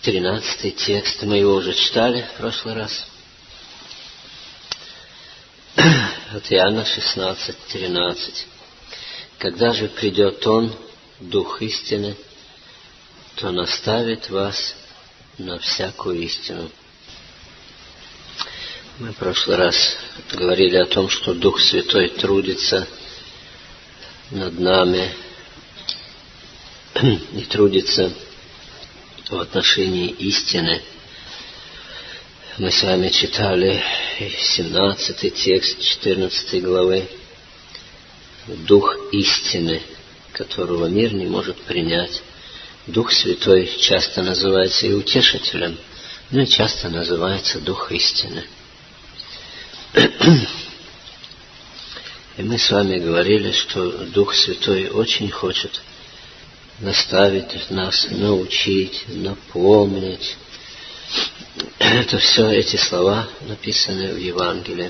13-й текст, мы его уже читали в прошлый раз. От Иоанна 16:13. Когда же придет Он, Дух истины, то наставит вас на всякую истину. Мы в прошлый раз говорили о том, что Дух Святой трудится над нами и трудится в отношении истины. Мы с вами читали 17-й текст 14 главы. Дух истины, которого мир не может принять. Дух Святой часто называется и утешителем, но и часто называется Дух истины. И мы с вами говорили, что Дух Святой очень хочет наставить нас, научить, напомнить. Это все эти слова написаны в Евангелии.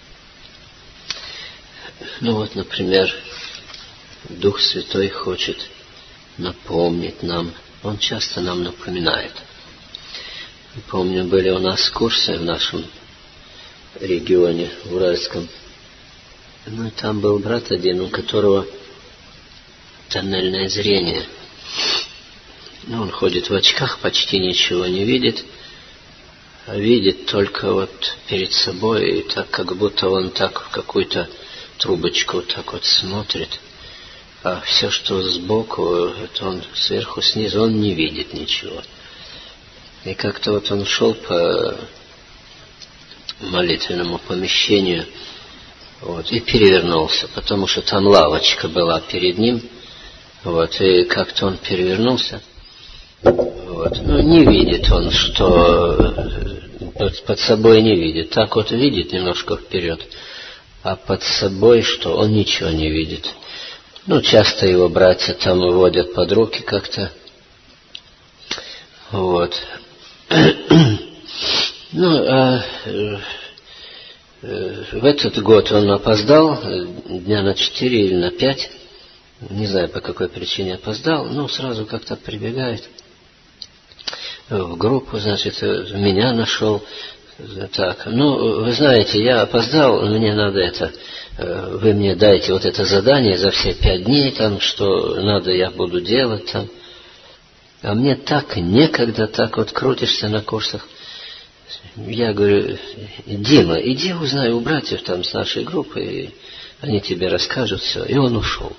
Ну вот, например, Дух Святой хочет напомнить нам. Он часто нам напоминает. Помню, были у нас курсы в нашем регионе, в Уральском. Ну и там был брат один, у которого тоннельное зрение. Ну, он ходит в очках, почти ничего не видит, а видит только вот перед собой, и так, как будто он так в какую-то трубочку так вот смотрит. А все, что сбоку, это он сверху, снизу, он не видит ничего. И как-то вот он шел по молитвенному помещению, вот, и перевернулся, потому что там лавочка была перед ним, вот, и как-то он перевернулся, вот, ну, не видит он, что под собой не видит, так вот видит немножко вперед, а под собой, что он ничего не видит. Ну, часто его братья там водят под руки как-то, вот. Ну, а в этот год он опоздал дня на 4 или на 5, не знаю, по какой причине опоздал, но сразу как-то прибегает в группу, значит, меня нашел. Так, ну, вы знаете, я опоздал, мне надо это, вы мне дайте вот это задание за все 5 дней, там, что надо, я буду делать там. А мне так некогда, так вот крутишься на курсах. Я говорю: Дима, иди узнай у братьев там с нашей группы, и они тебе расскажут все. И он ушел.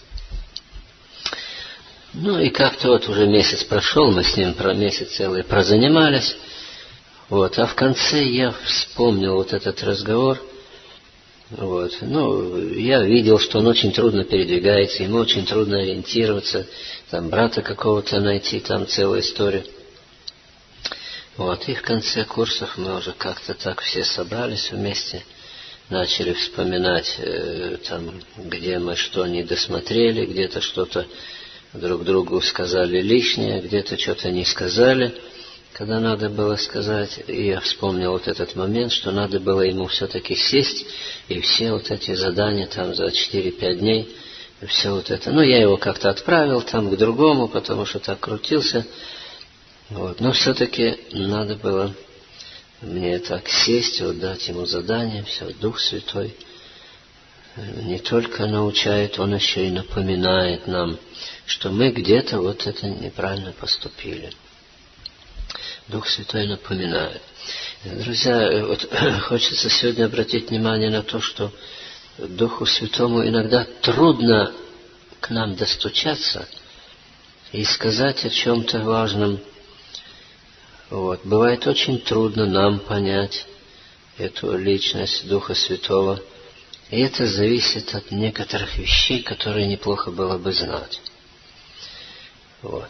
Ну и как-то вот уже месяц прошел, мы с ним месяц целый прозанимались. Вот, а в конце я вспомнил вот этот разговор. Вот, ну, я видел, что он очень трудно передвигается, ему очень трудно ориентироваться, там брата какого-то найти, там целая история. Вот, и в конце курсов мы уже как-то так все собрались вместе, начали вспоминать, там, где мы что не досмотрели, где-то что-то друг другу сказали лишнее, где-то что-то не сказали, когда надо было сказать. И я вспомнил вот этот момент, что надо было ему все-таки сесть и все вот эти задания там за 4-5 дней, все вот это. Ну, я его как-то отправил там к другому, потому что так крутился. Вот. Но все-таки надо было мне так сесть, вот дать ему задание, все, Дух Святой не только научает, Он еще и напоминает нам, что мы где-то вот это неправильно поступили. Дух Святой напоминает. Друзья, вот хочется сегодня обратить внимание на то, что Духу Святому иногда трудно к нам достучаться и сказать о чем-то важном. Вот. Бывает очень трудно нам понять эту личность Духа Святого. И это зависит от некоторых вещей, которые неплохо было бы знать. Вот.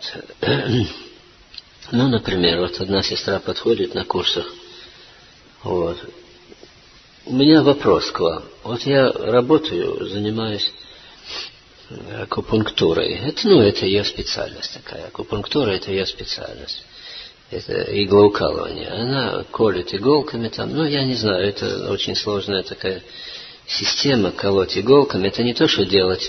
Ну, например, вот одна сестра подходит на курсах. Вот. У меня вопрос к вам. Вот я работаю, занимаюсь акупунктурой. Это ее специальность такая. Акупунктура — это ее специальность. Это иглоукалывание. Она колет иголками там. Ну, я не знаю, это очень сложная такая система, колоть иголками. Это не то, что делать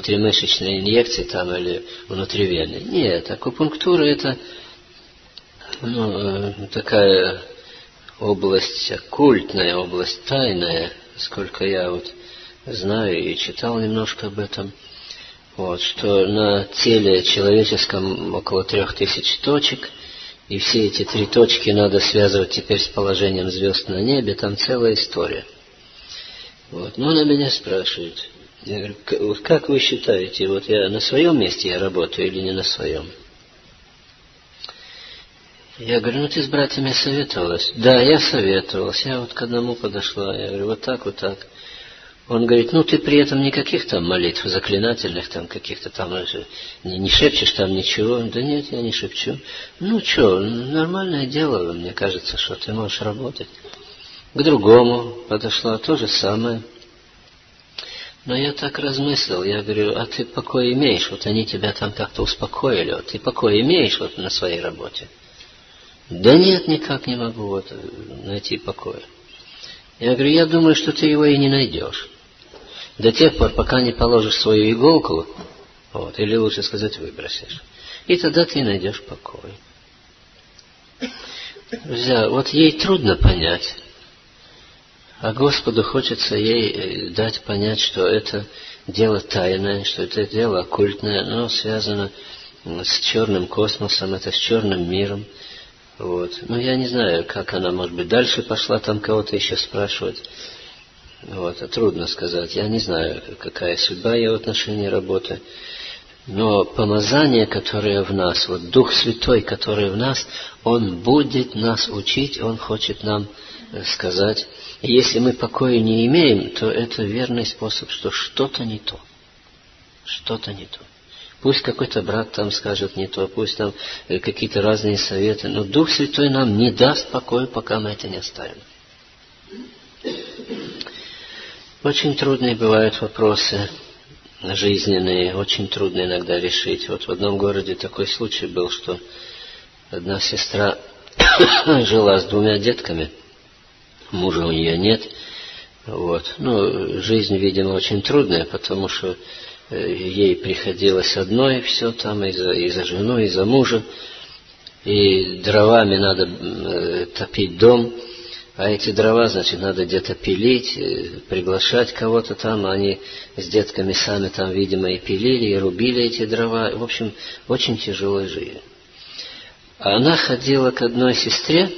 внутримышечные инъекции там или внутривенные. Нет, акупунктура — это такая область оккультная, область тайная, сколько я вот знаю и читал немножко об этом, что на теле человеческом около 3000 точек, и все эти 3 точки надо связывать теперь с положением звезд на небе, там целая история. Она меня спрашивает, я говорю, как вы считаете, я на своем месте я работаю или не на своем? Я говорю, ты с братьями советовалась? Да, я советовалась. Я к одному подошла. Я говорю, вот так. Он говорит, ты при этом никаких там молитв заклинательных, там каких-то там, не шепчешь там ничего. Да нет, я не шепчу. Нормальное дело, мне кажется, что ты можешь работать. К другому подошла, то же самое. Но я так размыслил, я говорю, а ты покой имеешь? Они тебя там как-то успокоили. Ты покой имеешь на своей работе? Да нет, никак не могу найти покоя. Я говорю, я думаю, что ты его и не найдешь. До тех пор, пока не положишь свою иголку, или лучше сказать, выбросишь. И тогда ты найдешь покой. Друзья, ей трудно понять. А Господу хочется ей дать понять, что это дело тайное, что это дело оккультное, но связано с черным космосом, это с черным миром. Я не знаю, как она, может быть, дальше пошла там кого-то еще спрашивать. Трудно сказать. Я не знаю, какая судьба ее в отношении работы. Но помазание, которое в нас, Дух Святой, который в нас, Он будет нас учить, Он хочет нам сказать. И если мы покоя не имеем, то это верный способ, что что-то не то. Что-то не то. Пусть какой-то брат там скажет не то, пусть там какие-то разные советы, но Дух Святой нам не даст покоя, пока мы это не оставим. Очень трудные бывают вопросы жизненные, очень трудно иногда решить. В одном городе такой случай был, что одна сестра жила с 2 детками, мужа у нее нет. Жизнь, видимо, очень трудная, потому что ей приходилось одной все там, и за жену, и за мужа. И дровами надо топить дом. А эти дрова, надо где-то пилить, приглашать кого-то там. Они с детками сами там, видимо, и пилили, и рубили эти дрова. В общем, очень тяжелая жизнь. Она ходила к одной сестре.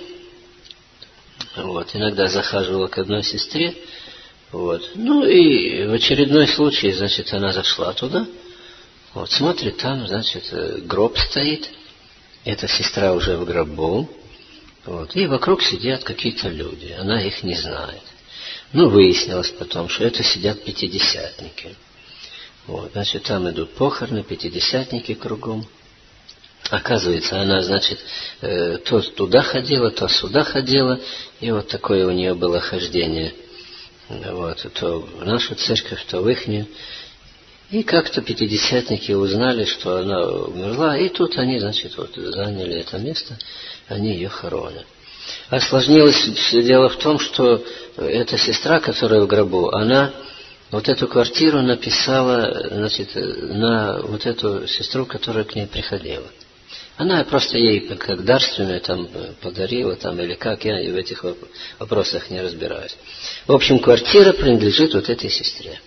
Иногда захаживала к одной сестре. И в очередной случай, она зашла туда. Смотрит, там, гроб стоит. Эта сестра уже в гробу. И вокруг сидят какие-то люди. Она их не знает. Выяснилось потом, что это сидят пятидесятники. Там идут похороны, пятидесятники кругом. Оказывается, она, то туда ходила, то сюда ходила. И такое у нее было хождение. То в нашу церковь, то в ихнюю. И как-то пятидесятники узнали, что она умерла, и тут они, заняли это место, они ее хоронят. Осложнилось все дело в том, что эта сестра, которая в гробу, она эту квартиру написала, на эту сестру, которая к ней приходила. Она просто ей как дарственную там подарила, или как, я в этих вопросах не разбираюсь. В общем, квартира принадлежит этой сестре.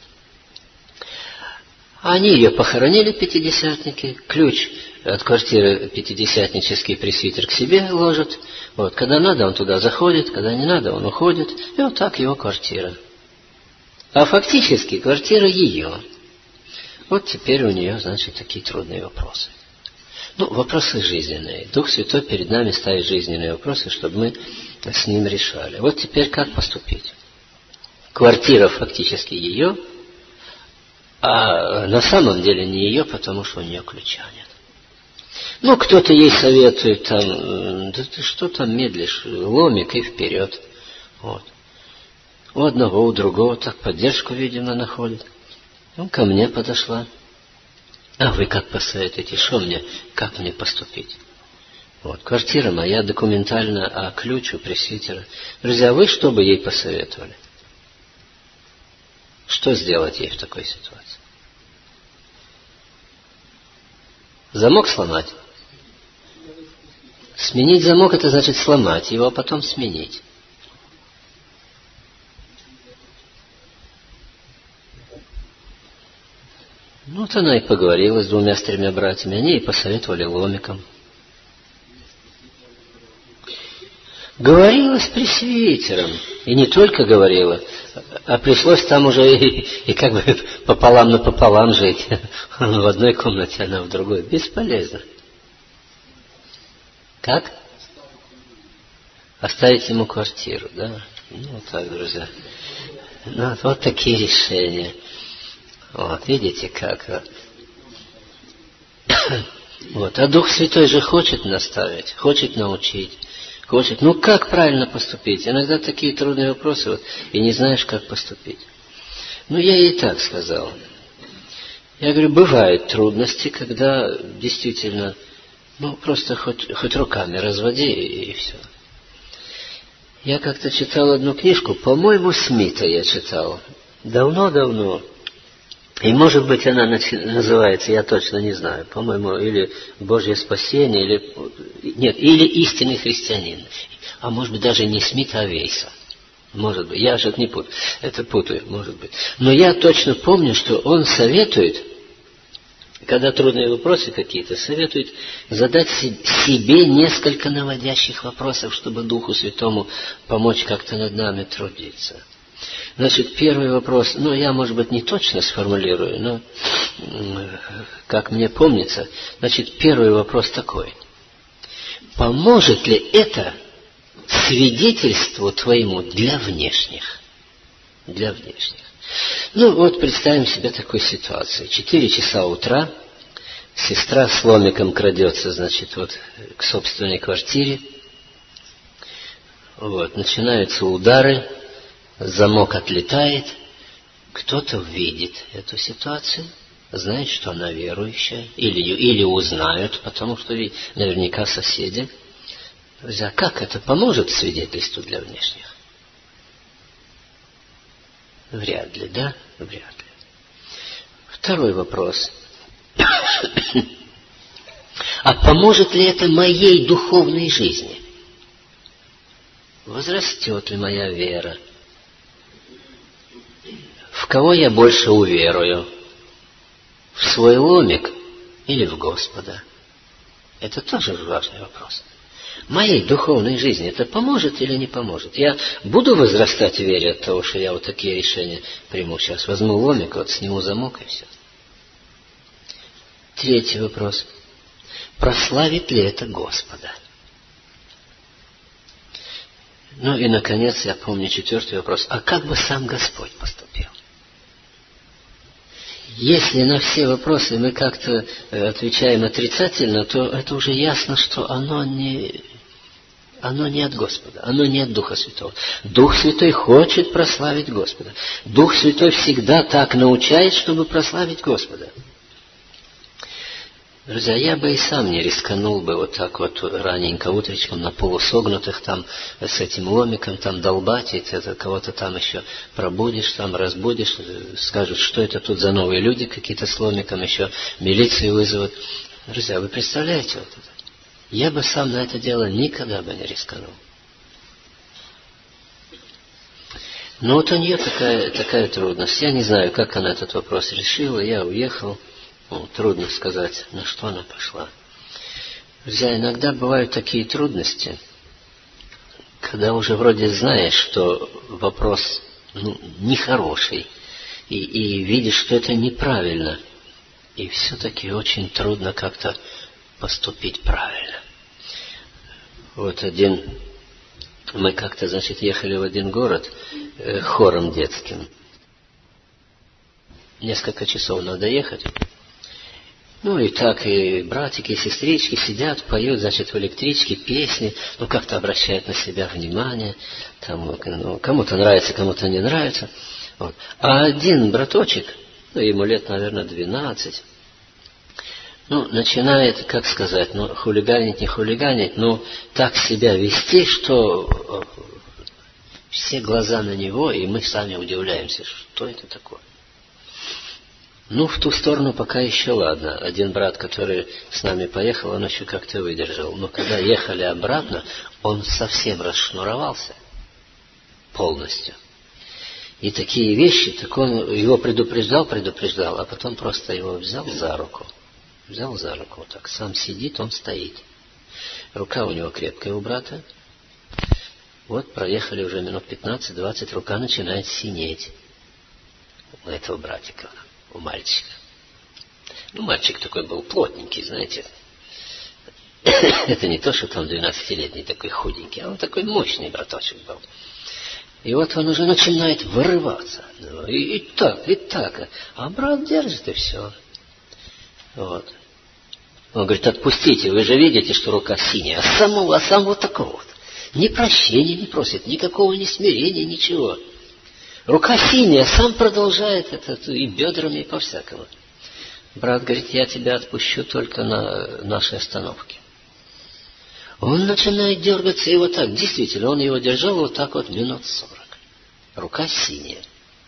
Они ее похоронили, пятидесятники, ключ от квартиры пятидесятнический пресвитер к себе ложит. Когда надо, он туда заходит, когда не надо, он уходит. И так его квартира. А фактически квартира ее. Теперь у нее, такие трудные вопросы. Вопросы жизненные. Дух Святой перед нами ставит жизненные вопросы, чтобы мы с Ним решали. Теперь как поступить? Квартира фактически ее, а на самом деле не ее, потому что у нее ключа нет. Кто-то ей советует там, да ты что там медлишь, ломик и вперед. У одного, у другого так поддержку, видимо, находит. Ко мне подошла. А вы как посоветуете, как мне поступить? Квартира моя документально, а ключ у пресвитера. Друзья, вы что бы ей посоветовали? Что сделать ей в такой ситуации? Замок сломать? Сменить замок — это значит сломать его, а потом сменить. Ну, вот она и поговорила с 2-3 братьями, они и посоветовали ломиком. Говорила с пресвитером. И не только говорила, а пришлось там уже и как бы пополам напополам жить. Он в одной комнате, она в другой. Бесполезно. Как? Оставить ему квартиру, да? Ну, так, друзья. Ну, вот такие решения. Вот, видите, как. Вот. А Дух Святой же хочет наставить, хочет научить. Хочет. Ну, как правильно поступить? Иногда такие трудные вопросы, вот, и не знаешь, как поступить. Ну, я ей так сказал. Я говорю, бывают трудности, когда действительно, ну, просто хоть руками разводи, и все. Я как-то читал одну книжку, по-моему, Смита я читал. Давно-давно. И, может быть, она называется, я точно не знаю, по-моему, или «Божье спасение», или «Истинный христианин». А может быть, даже не Смита, а Вейса. Может быть, я же это не путаю, это путаю, может быть. Но я точно помню, что он советует, когда трудные вопросы какие-то, советует задать себе несколько наводящих вопросов, чтобы Духу Святому помочь как-то над нами трудиться. Значит, первый вопрос, ну, я, может быть, не точно сформулирую, но, как мне помнится, значит, первый вопрос такой. Поможет ли это свидетельству твоему для внешних? Для внешних. Ну, вот представим себе такую ситуацию. 4 часа утра, сестра с ломиком крадется, значит, вот к собственной квартире. Вот, начинаются удары. Замок отлетает, кто-то видит эту ситуацию, знает, что она верующая, или узнают, потому что наверняка соседи. Друзья, как это поможет свидетельству для внешних? Вряд ли, да? Вряд ли. Второй вопрос. А поможет ли это моей духовной жизни? Возрастет ли моя вера? В кого я больше уверую? В свой ломик или в Господа? Это тоже важный вопрос. Моей духовной жизни это поможет или не поможет? Я буду возрастать в вере от того, что я вот такие решения приму. Сейчас возьму ломик, вот сниму замок и все. Третий вопрос. Прославит ли это Господа? Ну и, наконец, я помню 4-й вопрос. А как бы сам Господь поступил? Если на все вопросы мы как-то отвечаем отрицательно, то это уже ясно, что оно не от Господа, оно не от Духа Святого. Дух Святой хочет прославить Господа. Дух Святой всегда так научает, чтобы прославить Господа. Друзья, я бы и сам не рисканул бы вот так вот раненько утречком на полусогнутых там с этим ломиком там долбать, и ты кого-то там еще пробудишь, там разбудишь, скажут, что это тут за новые люди какие-то с ломиком, еще милицию вызовут. Друзья, вы представляете вот это? Я бы сам на это дело никогда бы не рисканул. Но вот у нее такая трудность. Я не знаю, как она этот вопрос решила, я уехал. Трудно сказать, на что она пошла. Друзья, иногда бывают такие трудности, когда уже вроде знаешь, что вопрос нехороший, и видишь, что это неправильно, и все-таки очень трудно как-то поступить правильно. Вот мы как-то, значит, ехали в один город хором детским. Несколько часов надо ехать. Ну и так, и братики, и сестрички сидят, поют, значит, в электричке песни, как-то обращают на себя внимание, там, кому-то нравится, кому-то не нравится. Вот. А один браточек, ему лет, наверное, 12, начинает, как сказать, хулиганить, не хулиганить, но так себя вести, что все глаза на него, и мы сами удивляемся, что это такое. Ну, в ту сторону пока еще ладно. Один брат, который с нами поехал, он еще как-то выдержал. Но когда ехали обратно, он совсем расшнуровался полностью. И такие вещи, так он его предупреждал, а потом просто его взял за руку. Взял за руку вот так. Сам сидит, он стоит. Рука у него крепкая у брата. Вот проехали уже минут 15-20, рука начинает синеть у этого братика, у мальчика. Ну, мальчик такой был плотненький, знаете. Это не то, что там 12-летний такой худенький, а он такой мощный браточек был. И вот он уже начинает вырываться. И так. А брат держит, и все. Вот. Он говорит, отпустите, вы же видите, что рука синяя. А сам вот такой вот. Ни прощения не просит, никакого ни смирения, ничего. Рука синяя, сам продолжает это и бедрами, и по-всякому. Брат говорит, я тебя отпущу только на нашей остановке. Он начинает дергаться и вот так. Действительно, он его держал вот так вот минут 40. Рука синяя.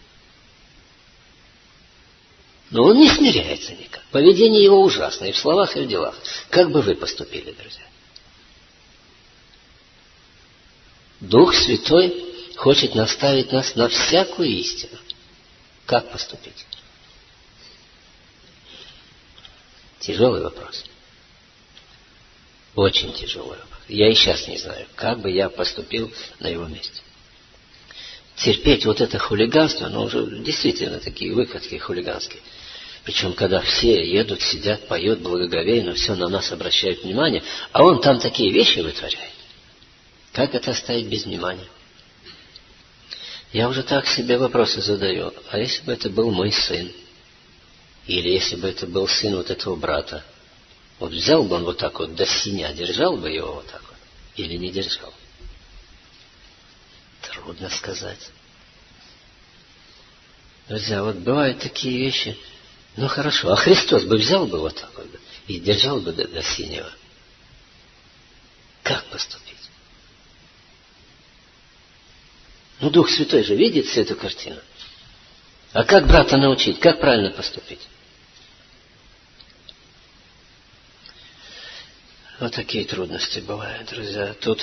Но он не смиряется никак. Поведение его ужасно и в словах, и в делах. Как бы вы поступили, друзья? Дух Святой хочет наставить нас на всякую истину. Как поступить? Тяжелый вопрос. Очень тяжелый вопрос. Я и сейчас не знаю, как бы я поступил на его месте. Терпеть вот это хулиганство, но уже действительно такие выходки хулиганские. Причем, когда все едут, сидят, поют благоговейно, все на нас обращают внимание, а он там такие вещи вытворяет. Как это оставить без внимания? Я уже так себе вопросы задаю. А если бы это был мой сын? Или если бы это был сын вот этого брата? Вот взял бы он вот так вот до синя, держал бы его вот так вот? Или не держал? Трудно сказать. Друзья, вот бывают такие вещи. Ну хорошо, а Христос бы взял бы вот так вот и держал бы до синего? Как поступить? Ну, Дух Святой же видит всю эту картину. А как брата научить? Как правильно поступить? Вот такие трудности бывают, друзья. Тут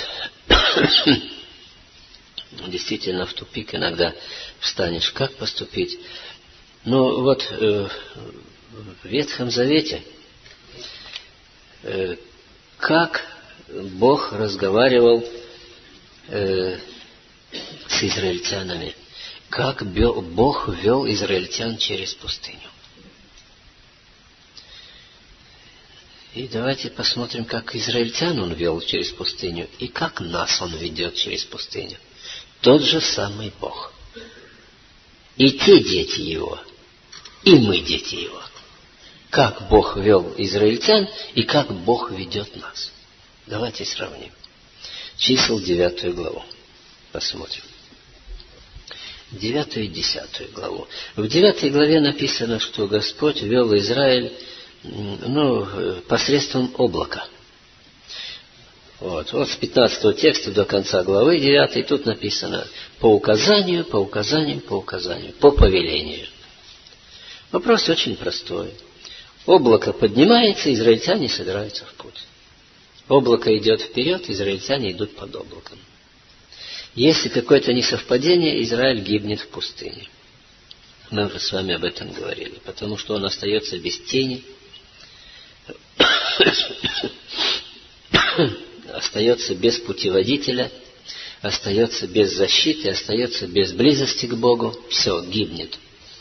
действительно в тупик иногда встанешь. Как поступить? Ну, вот в Ветхом Завете как Бог разговаривал с израильтянами. Как Бог вел израильтян через пустыню. И давайте посмотрим, как израильтян Он вел через пустыню, и как нас Он ведет через пустыню. Тот же самый Бог. И те дети Его, и мы дети Его. Как Бог вел израильтян, и как Бог ведет нас. Давайте сравним. Чисел 9 главу. Посмотрим. 9 и 10 главу. В 9 главе написано, что Господь вел Израиль посредством облака. Вот с 15 текста до конца главы 9 тут написано по указанию, по повелению. Вопрос очень простой. Облако поднимается, израильтяне собираются в путь. Облако идет вперед, израильтяне идут под облаком. Если какое-то несовпадение, Израиль гибнет в пустыне. Мы уже с вами об этом говорили. Потому что он остается без тени, остается без путеводителя, остается без защиты, остается без близости к Богу. Все, гибнет.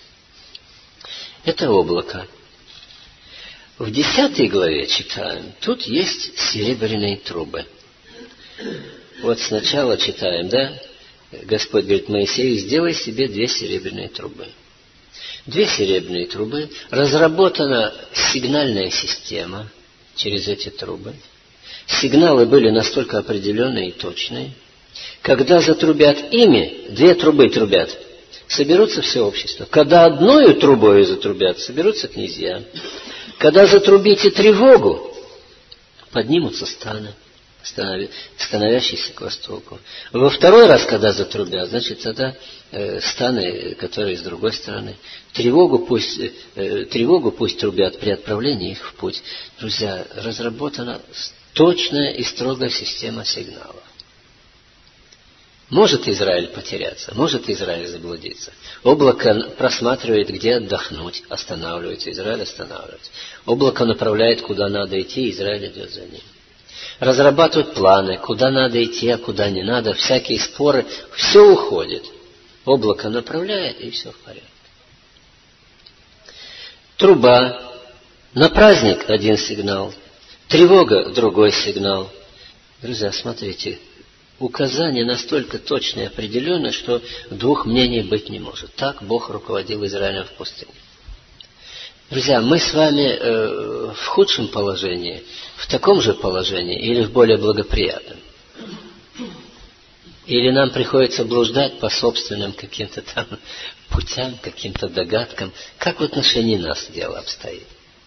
Это облако. В 10 главе читаем, тут есть серебряные трубы. Вот сначала читаем, да? Господь говорит Моисею, сделай себе 2 серебряные трубы. 2 серебряные трубы. Разработана сигнальная система через эти трубы. Сигналы были настолько определенные и точные. Когда затрубят ими, 2 трубы трубят, соберутся все общество. Когда одной трубой затрубят, соберутся князья. Когда затрубите тревогу, поднимутся станы. становящийся к востоку. Во второй раз, когда затрубят, значит, тогда станы, которые с другой стороны. Тревогу пусть трубят при отправлении их в путь. Друзья, разработана точная и строгая система сигналов. Может Израиль потеряться, может Израиль заблудиться. Облако просматривает, где отдохнуть, останавливается, Израиль останавливается. Облако направляет, куда надо идти, Израиль идет за ним. Разрабатывают планы, куда надо идти, а куда не надо, всякие споры, все уходит. Облако направляет, и все в порядке. Труба. На праздник один сигнал, тревога другой сигнал. Друзья, смотрите, указание настолько точное и определенное, что двух мнений быть не может. Так Бог руководил Израилем в пустыне. Друзья, мы с вами в худшем положении, в таком же положении или в более благоприятном? Или нам приходится блуждать по собственным каким-то там путям, каким-то догадкам? Как в отношении нас дело обстоит?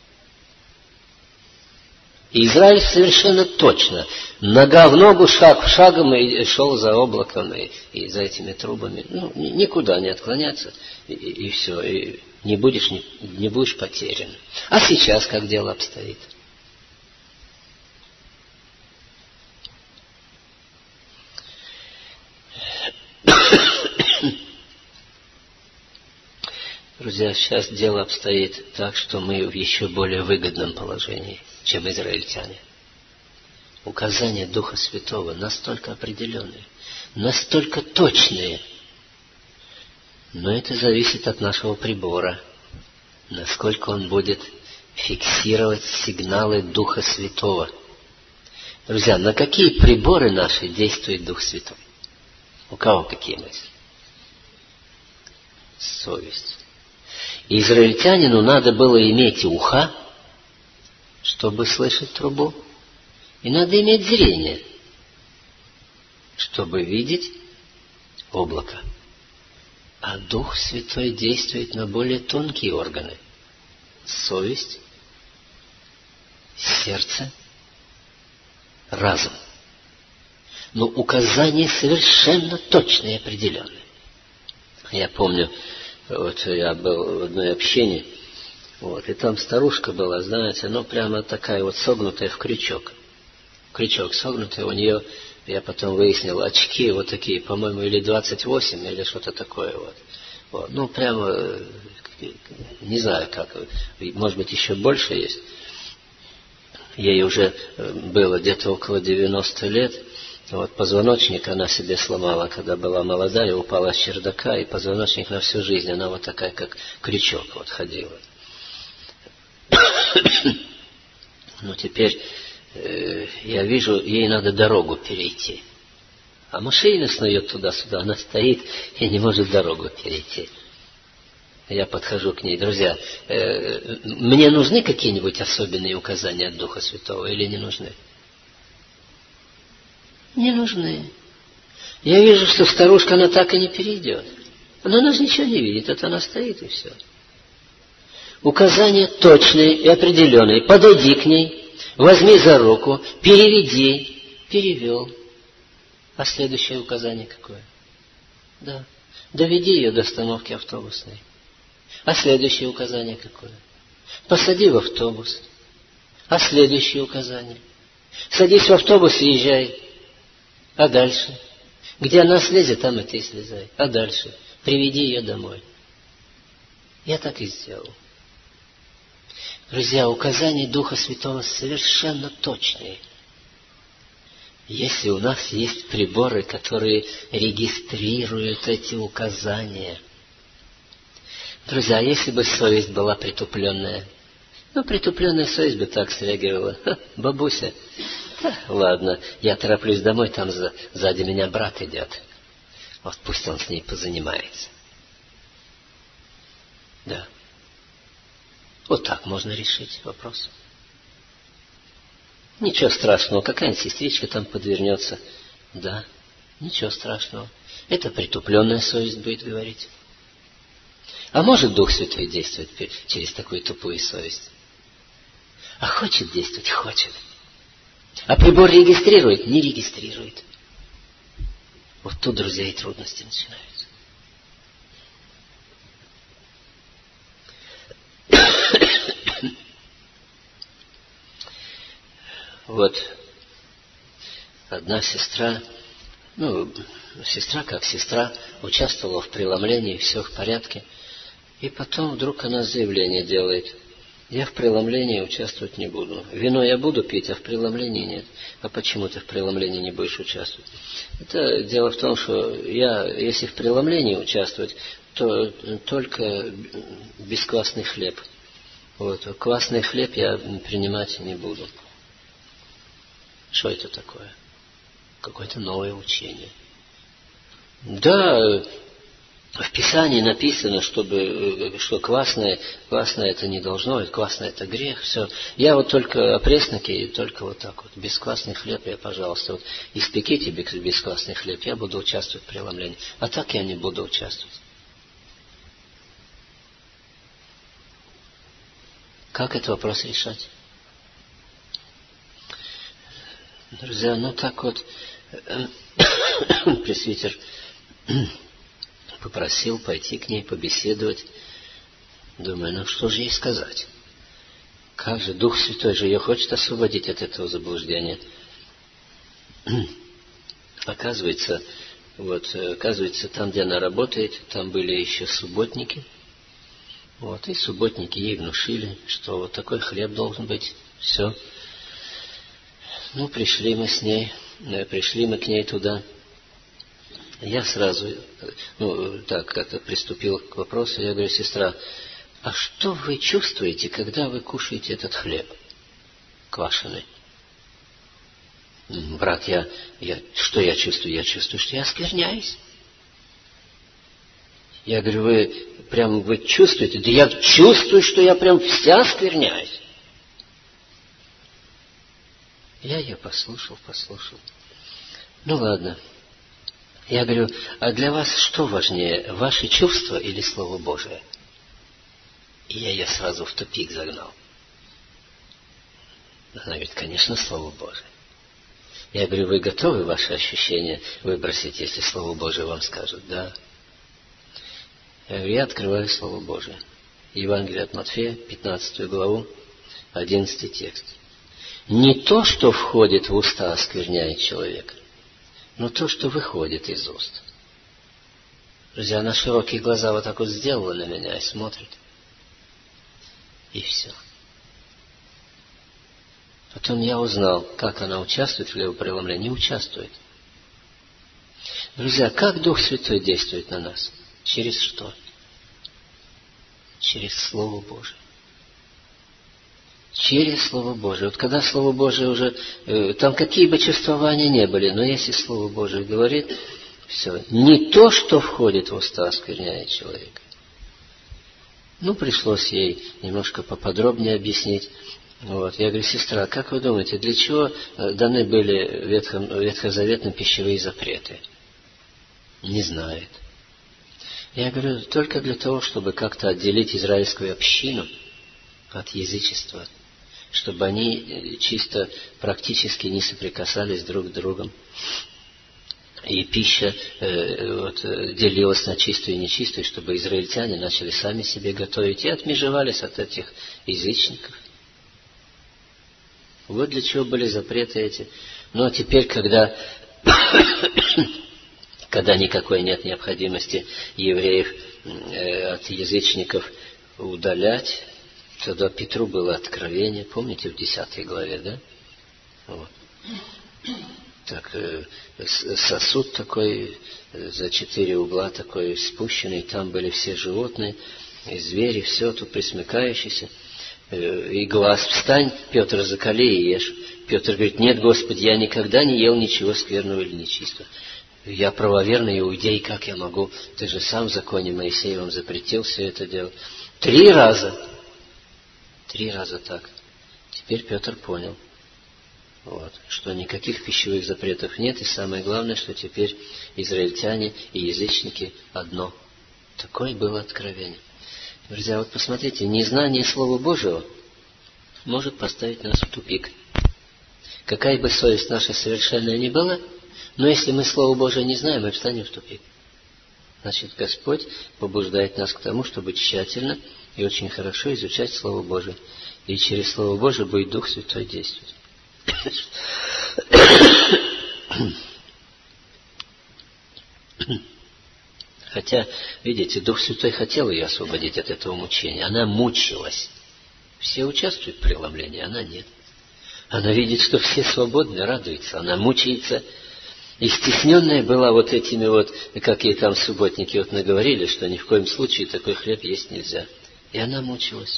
И Израиль совершенно точно, нога в ногу, шаг в шагом и шел за облаком и за этими трубами. Никуда не отклоняться, и все, и не будешь потерян. А сейчас как дело обстоит? Друзья, сейчас дело обстоит так, что мы в еще более выгодном положении, чем израильтяне. Указания Духа Святого настолько определенные, настолько точные. Но это зависит от нашего прибора, насколько он будет фиксировать сигналы Духа Святого. Друзья, на какие приборы наши действует Дух Святой? У кого какие мысли? Совесть. И израильтянину надо было иметь уха, чтобы слышать трубу, и надо иметь зрение, чтобы видеть облако. А Дух Святой действует на более тонкие органы. Совесть, сердце, разум. Но указания совершенно точные и определенные. Я помню, я был в одной общине, и там старушка была, знаете, прямо такая вот согнутая в крючок. Крючок согнутый, у нее, я потом выяснил, очки вот такие, по-моему, или 28, или что-то такое прямо, не знаю как, может быть, еще больше есть. Ей уже было где-то около 90 лет. Позвоночник она себе сломала, когда была молодая, упала с чердака, и позвоночник на всю жизнь, она вот такая, как крючок, ходила. Но теперь я вижу, ей надо дорогу перейти. А машина снует туда-сюда, она стоит и не может дорогу перейти. Я подхожу к ней. Друзья, мне нужны какие-нибудь особенные указания от Духа Святого или не нужны? Не нужны. Я вижу, что старушка, она так и не перейдет. Она нас ничего не видит, это она стоит и все. Указания точные и определенные. Подойди к ней, возьми за руку, переведи. Перевел. А следующее указание какое? Да. Доведи ее до остановки автобусной. А следующее указание какое? Посади в автобус. А следующее указание? Садись в автобус и езжай. А дальше? Где она слезет, там и ты слезай. А дальше? Приведи ее домой. Я так и сделал. Друзья, указания Духа Святого совершенно точные. Если у нас есть приборы, которые регистрируют эти указания. Друзья, если бы совесть была притупленная, притупленная совесть бы так среагировала. Бабуся, ладно, я тороплюсь домой, там сзади меня брат идет. Пусть он с ней позанимается. Да. Вот так можно решить вопрос. Ничего страшного, какая-нибудь сестричка там подвернется. Да, ничего страшного. Это притупленная совесть будет говорить. А может Дух Святой действовать через такую тупую совесть? А хочет действовать? Хочет. А прибор регистрирует? Не регистрирует. Вот тут, друзья, и трудности начинаются. Вот одна сестра, сестра как сестра, участвовала в преломлении, все в порядке. И потом вдруг она заявление делает: я в преломлении участвовать не буду. Вино я буду пить, а в преломлении нет. А почему ты в преломлении не будешь участвовать? Это дело в том, что если в преломлении участвовать, то только бесквасный хлеб. Вот. Квасный хлеб я принимать не буду. Что это такое? Какое-то новое учение. Да, в Писании написано, что квасное это не должно, квасное это грех, все. Я вот только опресники, только вот так вот. Бесквасный хлеб, пожалуйста, вот испеките бесквасный хлеб, я буду участвовать в преломлении. А так я не буду участвовать. Как этот вопрос решать? Друзья, так вот, пресвитер попросил пойти к ней, побеседовать. Думаю, что же ей сказать? Как же Дух Святой же ее хочет освободить от этого заблуждения. Оказывается, там, где она работает, там были еще субботники. Вот, и субботники ей внушили, что вот такой хлеб должен быть. Все. Пришли мы к ней туда. Я сразу, как-то приступил к вопросу. Я говорю: сестра, а что вы чувствуете, когда вы кушаете этот хлеб квашеный? Брат, что я чувствую? Я чувствую, что я оскверняюсь. Я говорю: вы чувствуете? Да я чувствую, что я прям вся оскверняюсь. Я ее послушал. Ладно. Я говорю: а для вас что важнее, ваши чувства или Слово Божие? И я ее сразу в тупик загнал. Она говорит: конечно, Слово Божие. Я говорю: вы готовы ваши ощущения выбросить, если Слово Божие вам скажет? Да. Я говорю: я открываю Слово Божие. Евангелие от Матфея, 15 главу, 11 текст. Не то, что входит в уста, оскверняет человека, но то, что выходит из уст. Друзья, она широкие глаза вот так вот сделала на меня и смотрит. И все. Потом я узнал, как она участвует в хлебопреломлении. Не участвует. Друзья, как Дух Святой действует на нас? Через что? Через Слово Божие. Через Слово Божие. Вот когда Слово Божие уже... там какие бы чувствования не были, но если Слово Божие говорит, все. Не то, что входит в уста, оскверняет человека. Пришлось ей немножко поподробнее объяснить. Вот. Я говорю: сестра, как вы думаете, для чего даны были ветхозаветные пищевые запреты? Не знает. Я говорю: только для того, чтобы как-то отделить израильскую общину от язычества, чтобы они чисто практически не соприкасались друг с другом. И пища делилась на чистую и нечистую, чтобы израильтяне начали сами себе готовить и отмежевались от этих язычников. Вот для чего были запреты эти. А теперь, когда никакой нет необходимости евреев от язычников удалять, тогда Петру было откровение, помните, в 10 главе, да? Вот. Так, сосуд такой, за 4 угла такой спущенный, там были все животные, и звери, все тут пресмыкающиеся. И глаз: встань, Петр, закали и ешь. Петр говорит: нет, Господи, я никогда не ел ничего скверного или нечистого. Я правоверный иудей, как я могу? Ты же сам в законе Моисеевом запретил все это делать. 3 раза. 3 раза так. Теперь Петр понял, что никаких пищевых запретов нет, и самое главное, что теперь израильтяне и язычники одно. Такое было откровение. Друзья, посмотрите, незнание Слова Божьего может поставить нас в тупик. Какая бы совесть наша совершенная ни была, но если мы Слово Божие не знаем, мы встанем в тупик. Значит, Господь побуждает нас к тому, чтобы тщательно и очень хорошо изучать Слово Божие. И через Слово Божие будет Дух Святой действовать. Хотя, видите, Дух Святой хотел ее освободить от этого мучения. Она мучилась. Все участвуют в преломлении, она нет. Она видит, что все свободны, радуется. Она мучается. И стесненная была вот этими вот, как ей там субботники вот наговорили, что ни в коем случае такой хлеб есть нельзя. И она мучилась.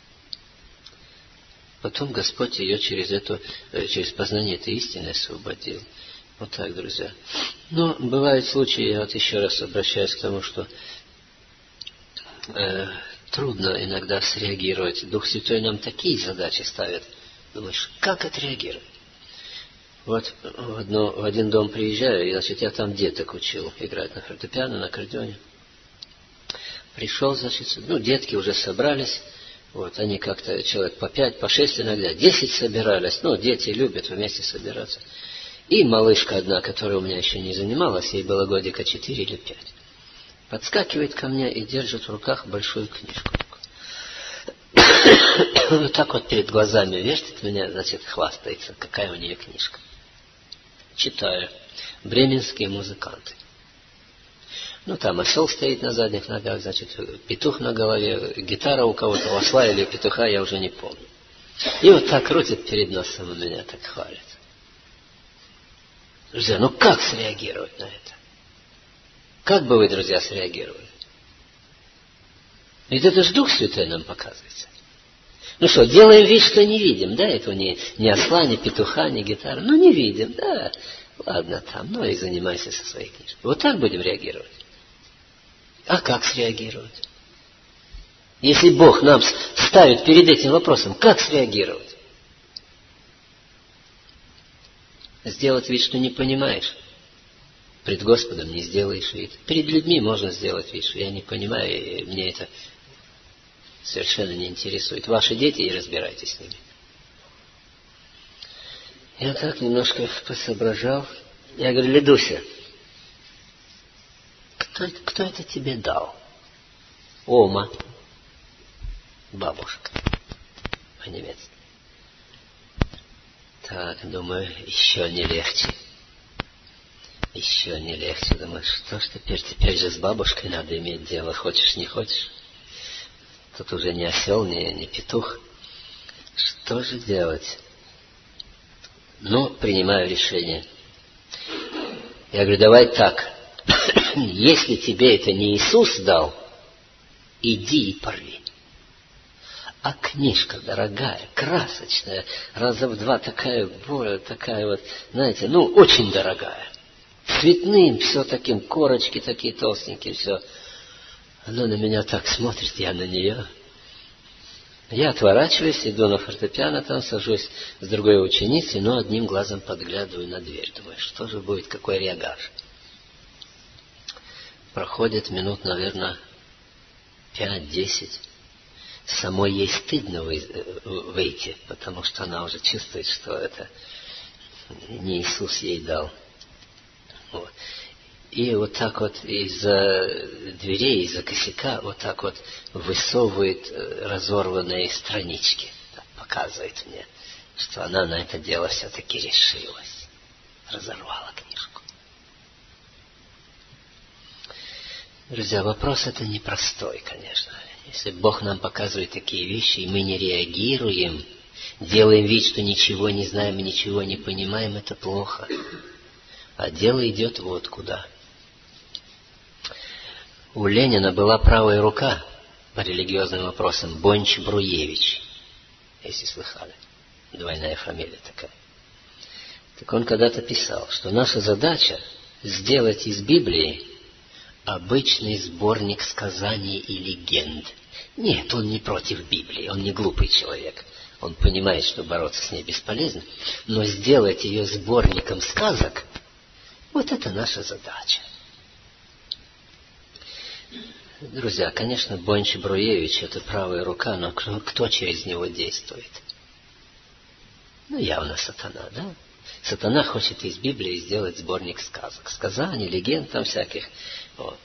Потом Господь ее через познание этой истины освободил. Вот так, друзья. Но бывают случаи, я вот еще раз обращаюсь к тому, что трудно иногда среагировать. Дух Святой нам такие задачи ставит. Думаешь, как отреагировать? Вот в один дом приезжаю, и, значит, я там деток учил играть на фортепиано, на аккордеоне. Пришел, значит, детки уже собрались. Вот, они как-то человек по 5, по 6 иногда, 10 собирались. Дети любят вместе собираться. И малышка одна, которая у меня еще не занималась, ей было годика 4 или 5, подскакивает ко мне и держит в руках большую книжку. Вот так вот перед глазами вертит меня, значит, хвастается, какая у нее книжка. Читаю. Бременские музыканты. Там осел стоит на задних ногах, значит, петух на голове, гитара у кого-то, у осла или петуха, я уже не помню. И вот так крутит перед носом, у меня так хвалит. Друзья, как среагировать на это? Как бы вы, друзья, среагировали? Ведь это же Дух Святой нам показывается. Что, делаем вид, что не видим, да? Этого ни осла, ни петуха, ни гитары. Не видим, да? Ладно там, и занимайся со своей книжкой. Вот так будем реагировать. А как среагировать? Если Бог нам ставит перед этим вопросом, как среагировать? Сделать вид, что не понимаешь. Пред Господом не сделаешь вид. Перед людьми можно сделать вид, что я не понимаю, и мне это совершенно не интересует. Ваши дети, и разбирайтесь с ними. Я так немножко посоображал. Я говорю, Ледуся, кто это тебе дал? Ома. Бабушка. По-немецки. Так, думаю, еще не легче. Еще не легче. Думаю, что ж теперь же с бабушкой надо иметь дело, хочешь, не хочешь. Тут уже не осел, не петух. Что же делать? Принимаю решение. Я говорю, давай так. Если тебе это не Иисус дал, иди и порви. А книжка дорогая, красочная, раза в 2 такая вот, знаете, очень дорогая. Цветным, все таким, корочки такие толстенькие, все. Она на меня так смотрит, я на нее. Я отворачиваюсь, иду на фортепиано, там сажусь с другой ученицей, но одним глазом подглядываю на дверь. Думаю, что же будет, какой реагаж. Проходит минут, наверное, 5-10. Самой ей стыдно выйти, потому что она уже чувствует, что это не Иисус ей дал. Вот. И вот так вот из-за дверей, из-за косяка вот так вот высовывает разорванные странички. Так, показывает мне, что она на это дело все-таки решилась. Разорвала книжку. Друзья, вопрос это непростой, конечно. Если Бог нам показывает такие вещи, и мы не реагируем, делаем вид, что ничего не знаем и ничего не понимаем, это плохо. А дело идет вот куда. У Ленина была правая рука по религиозным вопросам, Бонч-Бруевич, если слыхали. Двойная фамилия такая. Так он когда-то писал, что наша задача сделать из Библии обычный сборник сказаний и легенд. Нет, он не против Библии, он не глупый человек. Он понимает, что бороться с ней бесполезно. Но сделать ее сборником сказок, вот это наша задача. Друзья, конечно, Бонч-Бруевич — это правая рука, но кто через него действует? Ну, явно сатана, да? Сатана хочет из Библии сделать сборник сказок, сказаний, легенд там всяких. Вот.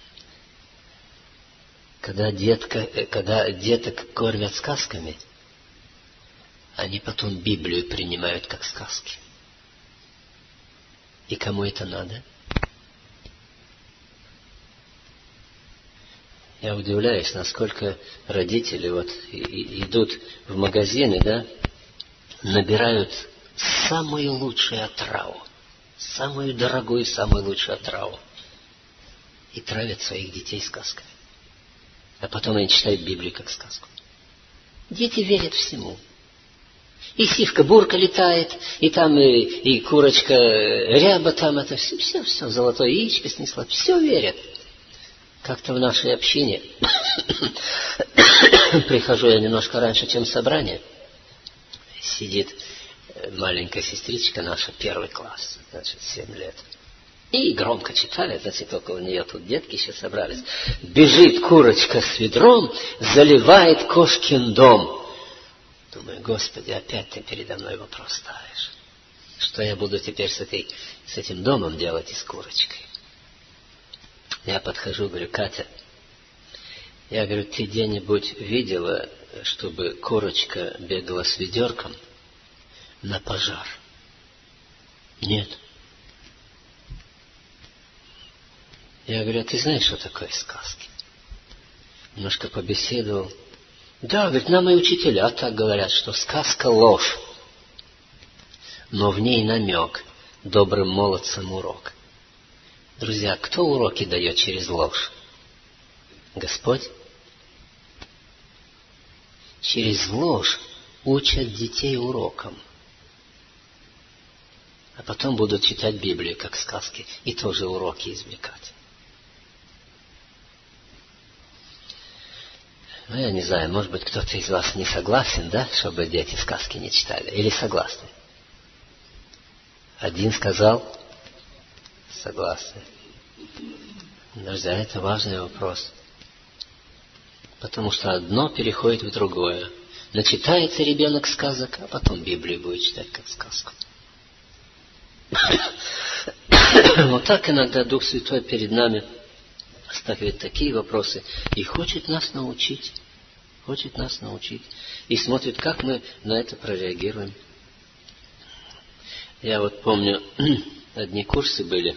Когда деток кормят сказками, они потом Библию принимают как сказки. И кому это надо? Я удивляюсь, насколько родители вот идут в магазины, да, набирают самую лучшую отраву, самую дорогую, самую лучшую отраву, и травят своих детей сказками. А потом они читают Библию как сказку. Дети верят всему. И сивка-бурка летает, и там и курочка ряба, там это все, золотое яичко снесла, все верят. Как-то в нашей общине прихожу я немножко раньше, чем собрание, сидит маленькая сестричка наша, 1 класс, значит, 7 лет. И громко читает, значит, около нее тут детки еще собрались. Бежит курочка с ведром, заливает кошкин дом. Думаю, Господи, опять ты передо мной вопрос ставишь. Что я буду теперь с этим домом делать и с курочкой? Я подхожу, говорю, Катя, я говорю, ты где-нибудь видела, чтобы курочка бегала с ведерком на пожар? Нет. Я говорю, а ты знаешь, что такое сказки? Немножко побеседовал. Да, говорит, нам и учителя так говорят, что сказка ложь, но в ней намек, добрым молодцам урок. Друзья, кто уроки дает через ложь? Господь. Через ложь учат детей урокам. А потом будут читать Библию как сказки и тоже уроки извлекать. Ну, я не знаю, может быть, кто-то из вас не согласен, да, чтобы дети сказки не читали, или согласны? Один сказал, согласны. Друзья, это важный вопрос. Потому что одно переходит в другое. Начитается ребенок сказок, а потом Библию будет читать как сказку. Вот так иногда Дух Святой перед нами ставит такие вопросы и хочет нас научить. Хочет нас научить. И смотрит, как мы на это прореагируем. Я вот помню, одни курсы были,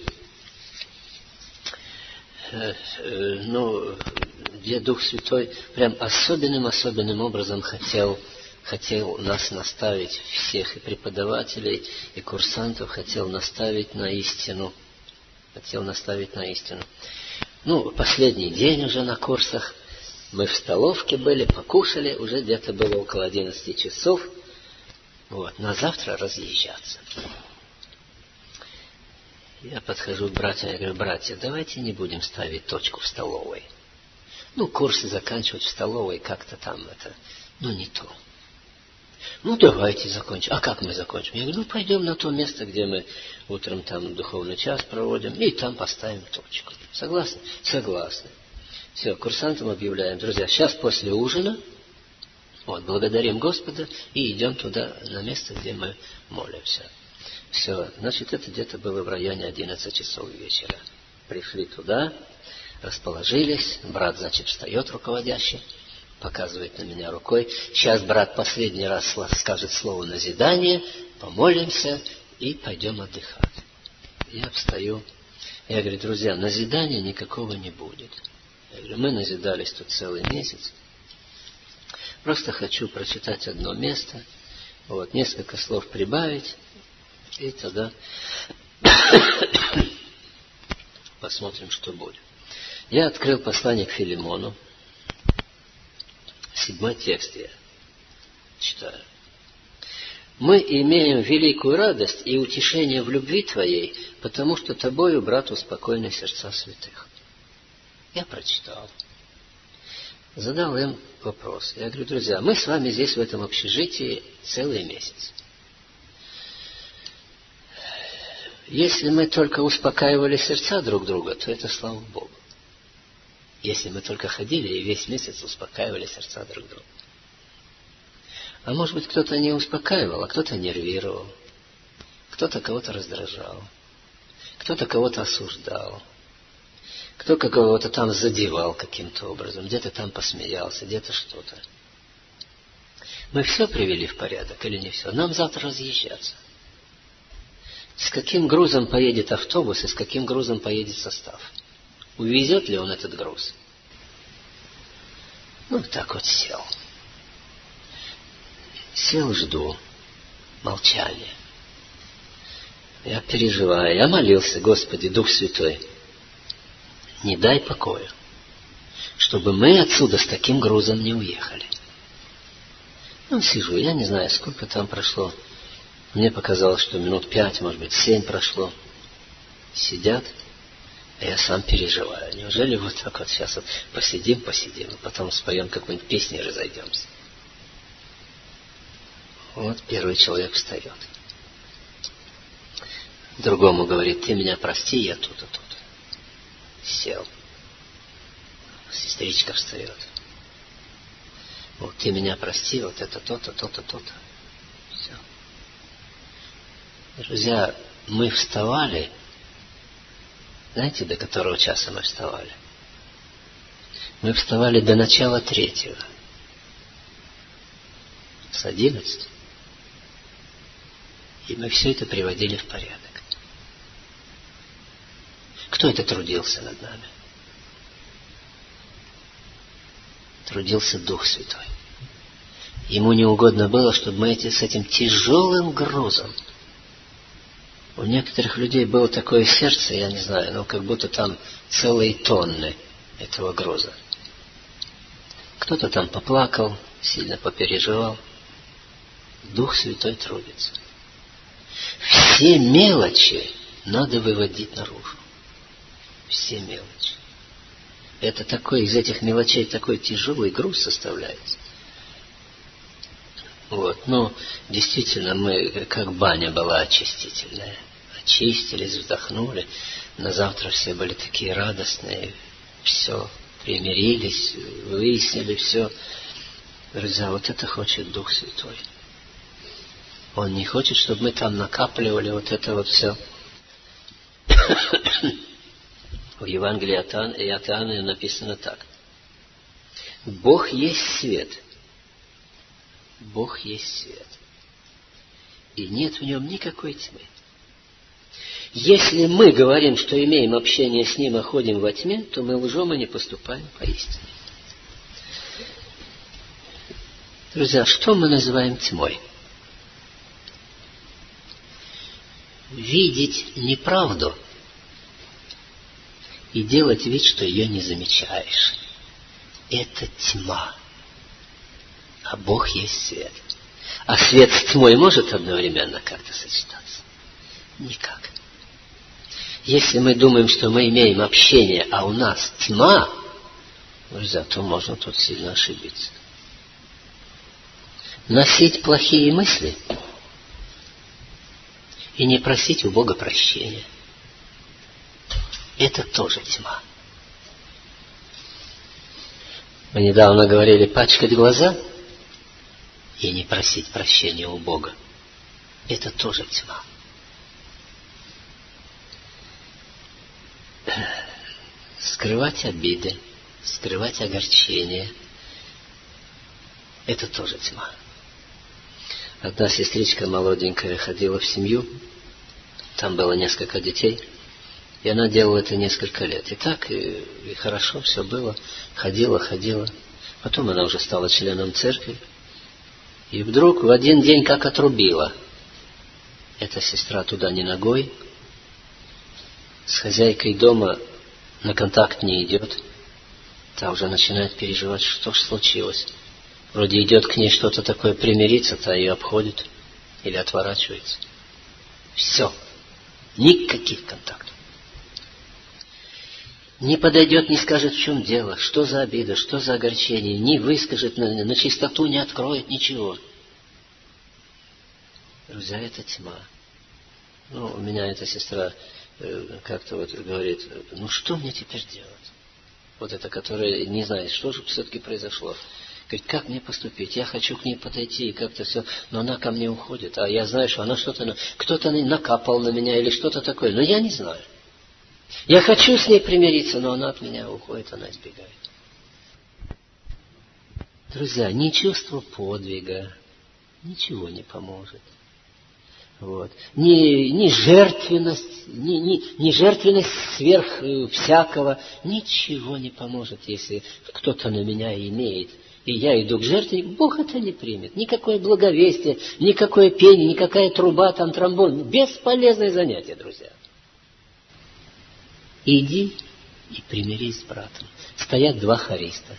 где Дух Святой прям особенным образом хотел нас наставить, всех и преподавателей, и курсантов, хотел наставить на истину. Последний день уже на курсах. Мы в столовке были, покушали, уже где-то было около 11 часов. Вот, на завтра разъезжаться. Я подхожу к братьям, я говорю, братья, давайте не будем ставить точку в столовой. Курсы заканчивать в столовой как-то там не то. Давайте закончим. А как мы закончим? Я говорю, пойдем на то место, где мы утром там духовный час проводим, и там поставим точку. Согласны? Согласны. Все, курсантам объявляем, друзья, сейчас после ужина, благодарим Господа и идем туда, на место, где мы молимся. Все, значит, это где-то было в районе 11 часов вечера. Пришли туда, расположились, брат, значит, встает руководящий, показывает на меня рукой. Сейчас брат последний раз скажет слово назидание, помолимся и пойдем отдыхать. Я встаю, я говорю, друзья, назидания никакого не будет. Я говорю, мы назидались тут целый месяц. Просто хочу прочитать одно место, несколько слов прибавить, и тогда посмотрим, что будет. Я открыл послание к Филимону. 7 текст я читаю. Мы имеем великую радость и утешение в любви Твоей, потому что Тобою, брат, успокоены сердца святых. Я прочитал. Задал им вопрос. Я говорю, друзья, мы с вами здесь в этом общежитии целый месяц. Если мы только успокаивали сердца друг друга, то это слава Богу. Если мы только ходили и весь месяц успокаивали сердца друг друга. А может быть, кто-то не успокаивал, а кто-то нервировал. Кто-то кого-то раздражал. Кто-то кого-то осуждал. Кто-то кого-то там задевал каким-то образом. Где-то там посмеялся, где-то что-то. Мы все привели в порядок или не все? Нам завтра разъезжаться. С каким грузом поедет автобус и с каким грузом поедет состав? Увезет ли он этот груз? Так вот сел. Сел, жду. Молчание. Я переживаю. Я молился: Господи, Дух Святой, не дай покоя, чтобы мы отсюда с таким грузом не уехали. Сижу, я не знаю, сколько там прошло. Мне показалось, что минут 5, может быть, 7 прошло. Сидят, а я сам переживаю. Неужели вот так вот сейчас вот посидим, а потом споем какую-нибудь песню и разойдемся? Вот первый человек встает. Другому говорит: ты меня прости, я тут и тут. Сел. Сестричка встает. Вот ты меня прости, вот это то-то, то-то, то-то. Все. Друзья, мы вставали. Знаете, до которого часа мы вставали? Мы вставали до начала 3-го. С 11. И мы все это приводили в порядок. Кто это трудился над нами? Трудился Дух Святой. Ему не угодно было, чтобы мы с этим тяжелым грузом. У некоторых людей было такое сердце, я не знаю, как будто там целые тонны этого груза. Кто-то там поплакал, сильно попереживал. Дух Святой трудится. Все мелочи надо выводить наружу. Все мелочи. Это такой, из этих мелочей такой тяжелый груз составляется. Действительно, мы, как баня была очистительная. Очистились, вздохнули. На завтра все были такие радостные. Все, примирились, выяснили все. Друзья, вот это хочет Дух Святой. Он не хочет, чтобы мы там накапливали вот это вот все. В Евангелии от Иоанна написано так. Бог есть свет. Бог есть свет. И нет в нем никакой тьмы. Если мы говорим, что имеем общение с Ним, а ходим во тьме, то мы лжем и не поступаем поистине. Друзья, что мы называем тьмой? Видеть неправду и делать вид, что ее не замечаешь. Это тьма. А Бог есть свет. А свет с тьмой может одновременно как-то сочетаться? Никак. Если мы думаем, что мы имеем общение, а у нас тьма, друзья, то можно тут сильно ошибиться. Носить плохие мысли и не просить у Бога прощения. Это тоже тьма. Мы недавно говорили пачкать глаза и не просить прощения у Бога. Это тоже тьма. Скрывать обиды, скрывать огорчения – это тоже тьма. Одна сестричка молоденькая ходила в семью, там было несколько детей, и она делала это несколько лет. И так, и хорошо все было, ходила. Потом она уже стала членом церкви, и вдруг в один день как отрубила. Эта сестра туда не ногой, с хозяйкой дома на контакт не идет. Та уже начинает переживать, что ж случилось. Вроде идет к ней что-то такое примириться, та ее обходит или отворачивается. Все. Никаких контактов. Не подойдет, не скажет, в чем дело, что за обида, что за огорчение, не выскажет, на чистоту не откроет ничего. Друзья, это тьма. У меня эта сестра как-то вот говорит, что мне теперь делать? Вот это, которая не знает, что же все-таки произошло. Говорит, как мне поступить? Я хочу к ней подойти и как-то все, но она ко мне уходит, а я знаю, что она кто-то накапал на меня или что-то такое, но я не знаю. Я хочу с ней примириться, но она от меня уходит, она избегает. Друзья, ни чувство подвига ничего не поможет. Вот. Ни жертвенность, ни жертвенность сверх всякого, ничего не поможет, если кто-то на меня имеет. И я иду к жертве, Бог это не примет. Никакое благовестие, никакое пение, никакая труба, там тромбон. Бесполезное занятие, друзья. Иди и примирись с братом. Стоят два хориста,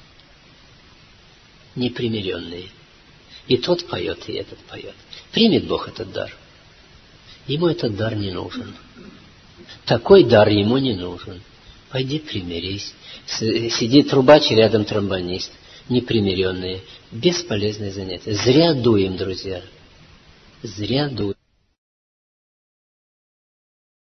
непримиренные. И тот поет, и этот поет. Примет Бог этот дар. Ему этот дар не нужен. Такой дар ему не нужен. Пойди примирись. Сидит трубач, рядом тромбонист. Непримиренные. Бесполезное занятие. Зря дуем, друзья. Зря дуем.